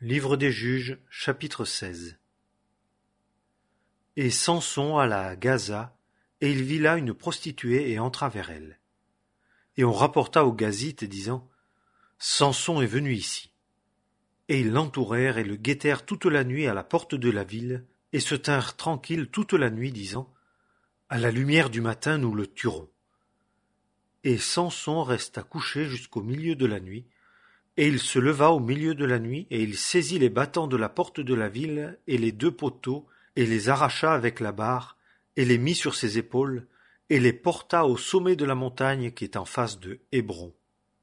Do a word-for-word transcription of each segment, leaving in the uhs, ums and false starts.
Livre des Juges, chapitre seize. Et Samson alla à Gaza, et il vit là une prostituée et entra vers elle. Et on rapporta aux Gazites, disant, Samson est venu ici. Et ils l'entourèrent et le guettèrent toute la nuit à la porte de la ville, et se tinrent tranquilles toute la nuit, disant, à la lumière du matin nous le tuerons. Et Samson resta couché jusqu'au milieu de la nuit, et il se leva au milieu de la nuit, et il saisit les battants de la porte de la ville, et les deux poteaux, et les arracha avec la barre, et les mit sur ses épaules, et les porta au sommet de la montagne qui est en face de Hébron.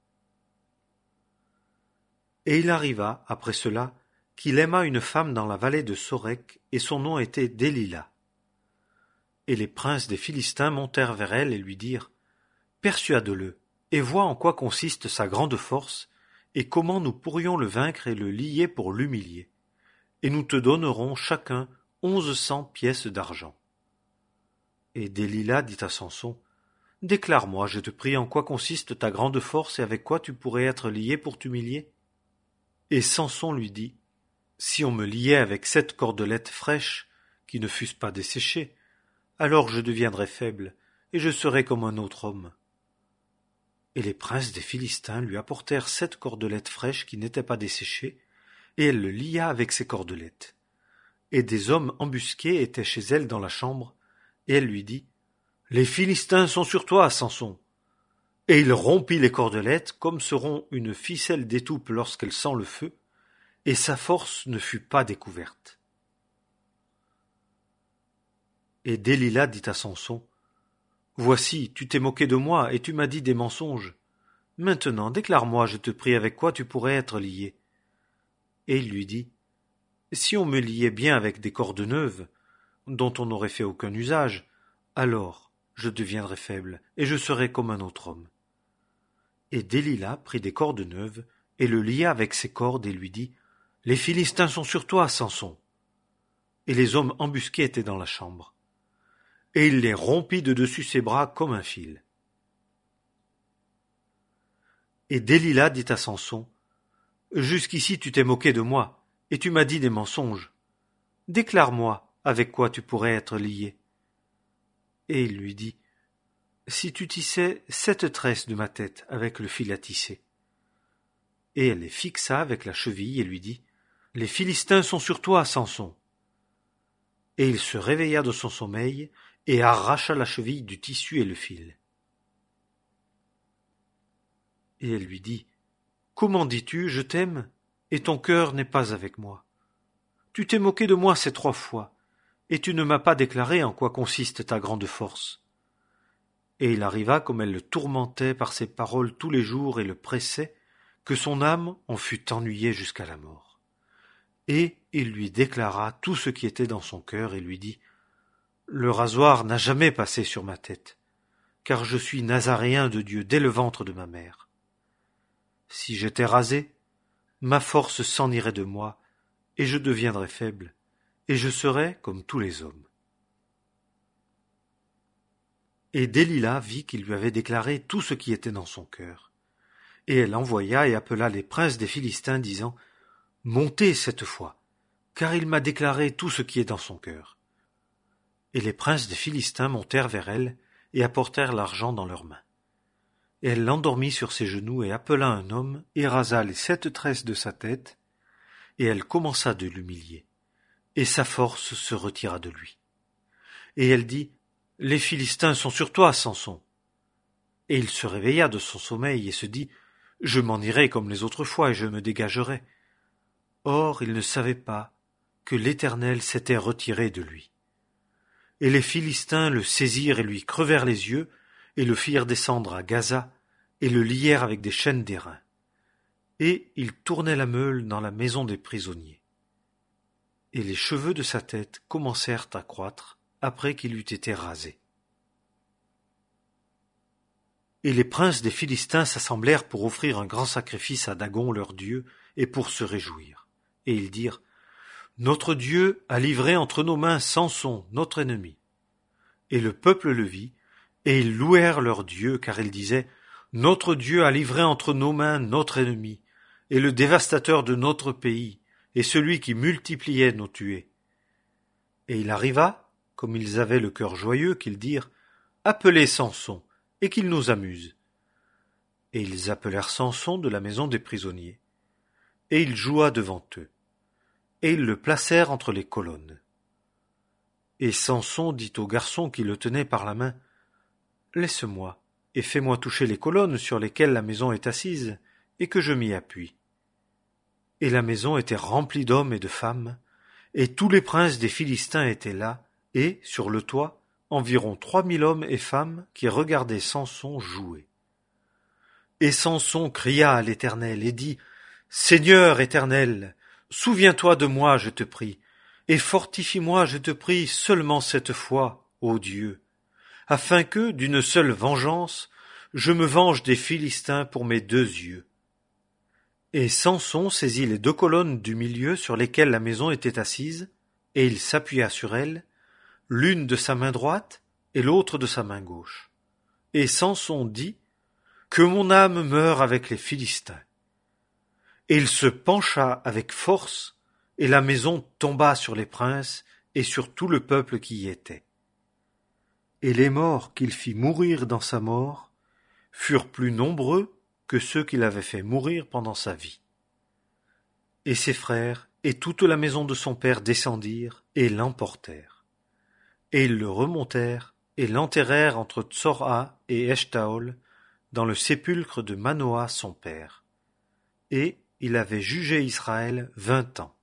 Et il arriva, après cela, qu'il aima une femme dans la vallée de Sorek, et son nom était Délila. Et les princes des Philistins montèrent vers elle et lui dirent, Persuade-le, et vois en quoi consiste sa grande force, et comment nous pourrions le vaincre et le lier pour l'humilier. Et nous te donnerons chacun onze cents pièces d'argent. Et Délila dit à Samson, Déclare-moi, je te prie, en quoi consiste ta grande force et avec quoi tu pourrais être lié pour t'humilier. Et Samson lui dit, Si on me liait avec sept cordelettes fraîches, qui ne fussent pas desséchées, alors je deviendrais faible, et je serais comme un autre homme. Et les princes des Philistins lui apportèrent sept cordelettes fraîches qui n'étaient pas desséchées, et elle le lia avec ces cordelettes. Et des hommes embusqués étaient chez elle dans la chambre, et elle lui dit, Les Philistins sont sur toi, Samson. Et il rompit les cordelettes, comme se rompt une ficelle d'étoupe lorsqu'elle sent le feu, et sa force ne fut pas découverte. Et Délila dit à Samson, Voici, tu t'es moqué de moi, et tu m'as dit des mensonges. Maintenant, déclare-moi, je te prie, avec quoi tu pourrais être lié. Et il lui dit, Si on me liait bien avec des cordes neuves, dont on n'aurait fait aucun usage, alors je deviendrais faible, et je serais comme un autre homme. Et Délila prit des cordes neuves, et le lia avec ses cordes, et lui dit, Les Philistins sont sur toi, Samson. Et les hommes embusqués étaient dans la chambre. Et il les rompit de dessus ses bras comme un fil. Et Délila dit à Samson, Jusqu'ici tu t'es moqué de moi, et tu m'as dit des mensonges. Déclare-moi avec quoi tu pourrais être lié. Et il lui dit, Si tu tissais sept tresses de ma tête avec le fil à tisser. Et elle les fixa avec la cheville et lui dit, Les Philistins sont sur toi, Samson. Et il se réveilla de son sommeil, et arracha la cheville du tissu et le fil. Et elle lui dit, Comment dis-tu, je t'aime, et ton cœur n'est pas avec moi? Tu t'es moqué de moi ces trois fois, et tu ne m'as pas déclaré en quoi consiste ta grande force. Et il arriva, comme elle le tourmentait par ses paroles tous les jours et le pressait, que son âme en fut ennuyée jusqu'à la mort. Et il lui déclara tout ce qui était dans son cœur, et lui dit, Le rasoir n'a jamais passé sur ma tête, car je suis nazaréen de Dieu dès le ventre de ma mère. Si j'étais rasé, ma force s'en irait de moi, et je deviendrais faible, et je serais comme tous les hommes. Et Délila vit qu'il lui avait déclaré tout ce qui était dans son cœur. Et elle envoya et appela les princes des Philistins, disant, Montez cette fois, car il m'a déclaré tout ce qui est dans son cœur. Et les princes des Philistins montèrent vers elle, et apportèrent l'argent dans leurs mains. Et elle l'endormit sur ses genoux, et appela un homme, et rasa les sept tresses de sa tête, et elle commença de l'humilier. Et sa force se retira de lui. Et elle dit, Les Philistins sont sur toi, Samson. Et il se réveilla de son sommeil, et se dit, Je m'en irai comme les autres fois, et je me dégagerai. Or il ne savait pas que l'Éternel s'était retiré de lui. Et les Philistins le saisirent et lui crevèrent les yeux, et le firent descendre à Gaza, et le lièrent avec des chaînes d'airain. Et il tournait la meule dans la maison des prisonniers. Et les cheveux de sa tête commencèrent à croître, après qu'il eût été rasé. Et les princes des Philistins s'assemblèrent pour offrir un grand sacrifice à Dagon leur Dieu, et pour se réjouir. Et ils dirent, Notre Dieu a livré entre nos mains Samson, notre ennemi. Et le peuple le vit, et ils louèrent leur Dieu, car ils disaient, Notre Dieu a livré entre nos mains notre ennemi, et le dévastateur de notre pays, et celui qui multipliait nos tués. Et il arriva, comme ils avaient le cœur joyeux, qu'ils dirent « Appelez Samson, et qu'il nous amuse. » Et ils appelèrent Samson de la maison des prisonniers. Et il joua devant eux. Et ils le placèrent entre les colonnes. Et Samson dit au garçon qui le tenait par la main « Laisse-moi, et fais-moi toucher les colonnes sur lesquelles la maison est assise, et que je m'y appuie. » Et la maison était remplie d'hommes et de femmes, et tous les princes des Philistins étaient là, et, sur le toit, environ trois mille hommes et femmes qui regardaient Samson jouer. Et Samson cria à l'Éternel et dit « Seigneur Éternel, souviens-toi de moi, je te prie, et fortifie-moi, je te prie, seulement cette fois, ô Dieu, afin que, d'une seule vengeance, je me venge des Philistins pour mes deux yeux. » Et Samson saisit les deux colonnes du milieu sur lesquelles la maison était assise, et il s'appuya sur elles, l'une de sa main droite et l'autre de sa main gauche. Et Samson dit « Que mon âme meure avec les Philistins. » Et il se pencha avec force, et la maison tomba sur les princes et sur tout le peuple qui y était. Et les morts qu'il fit mourir dans sa mort furent plus nombreux que ceux qu'il avait fait mourir pendant sa vie. Et ses frères et toute la maison de son père descendirent et l'emportèrent. Et ils le remontèrent et l'enterrèrent entre Tsorah et Eshtaol dans le sépulcre de Manoah son père. Et il avait jugé Israël vingt ans.